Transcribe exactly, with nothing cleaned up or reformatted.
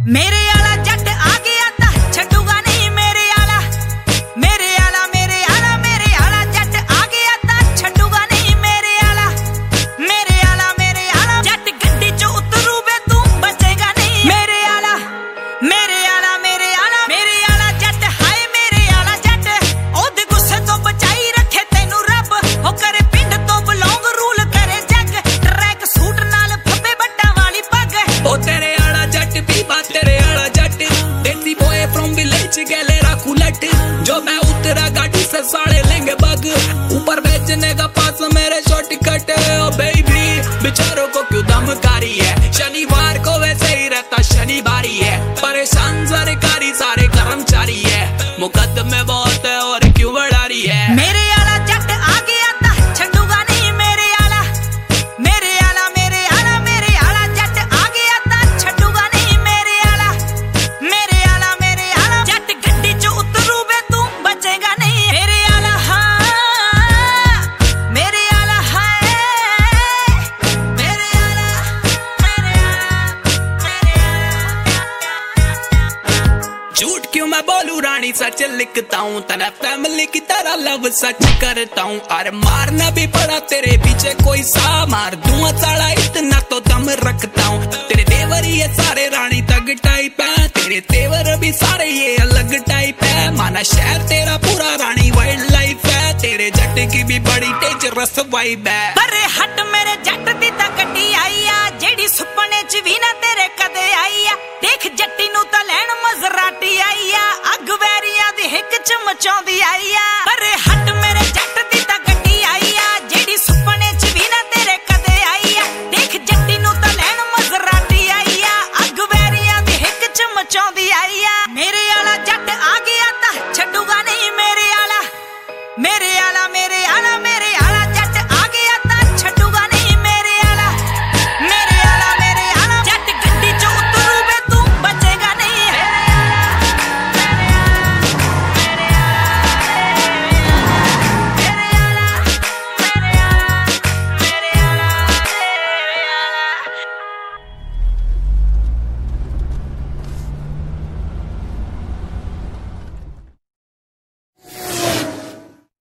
मेरे आला जट आ गया ता छड्डूगा नहीं मेरे आला, मेरे आला मेरे आला मेरे आला जट आ गया ता छड्डूगा नहीं मेरे आला, मेरे आला मेरे आला जट गड्डी चो उतरू बे तू बचेगा नहीं मेरे आला, मेरे आला मेरे आला मेरे आला जट हाय मेरे आला जट ओदे गुस्से तो बचाई रखे तेनू रब, ओ करे पिंड तो बिलोंग रूल करे जग, ट्रैक सूट नाल फब्बे बट्टा वाली पग, ओ तेरे आला जट पीपा तेरे आला जट देसी बॉय फ्रॉम विलेज गले राखू लट, जो मैं उतरा गाड़ी से साड़े लेंगे बग, ऊपर बेचने का पास मेरे शॉर्टकट, ओ बेबी बेचारों को क्यों धमकारी है, शनिवार को वैसे ही रहता शनिवारी है, परेशान सरकारी सारे कर्मचारी है, मुकदमे बहुत है और क्यों बढ़ा रही है। मेरे आला जट आ गया ता छड्डूगा नहीं मेरे आला, मेरे आला मेरे आला मेरे आला जट आ गया ता छड्डूगा नहीं मेरे आला, मेरे आला मेरे आला जट गड्डी चो उतरू बे तू बचेगा नहीं मेरे आला, हाँ मेरे आला हाय मेरे आला मेरे आला मेरे आला। झूठ क्यों मैं बोलूं रानी सच लिखता हूँ, तेरा फैमिली की तरह लव सच करता हूँ, अरे मारना भी पड़ा तेरे पीछे कोई सा मार दूंगा साला इतना तो दम रखता हूँ, तेरे देवर ये सारे रानी तग टाइप है, तेरे तेवर भी सारे ये अलग टाइप है, माना शहर तेरा पूरा रानी वाइल्ड लाइफ है, तेरे जट की भी बड़ी डेंजरस वाइब है। अरे हट मेरे जट दी ता गड्डी आई आ जेड़ी सुपने च भी ना तेरे कदे आई आ, देख जट्टी नू ता लैन मजर